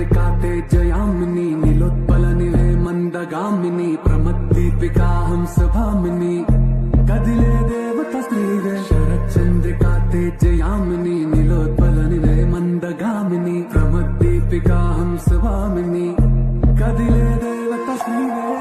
शरच्चन्द्रिका तेजयामिनी नीलोत्पलनिवे मन्दगामिनी प्रमद्दीपिका हंसभामिनी कदिले देवतस्त्रीवे शरच्चन्द्रिका तेजयामिनी नीलोत्पलनिवे मन्दगामिनी प्रमद्दीपिका हंसभामिनी कदिले देवतस्त्रीवे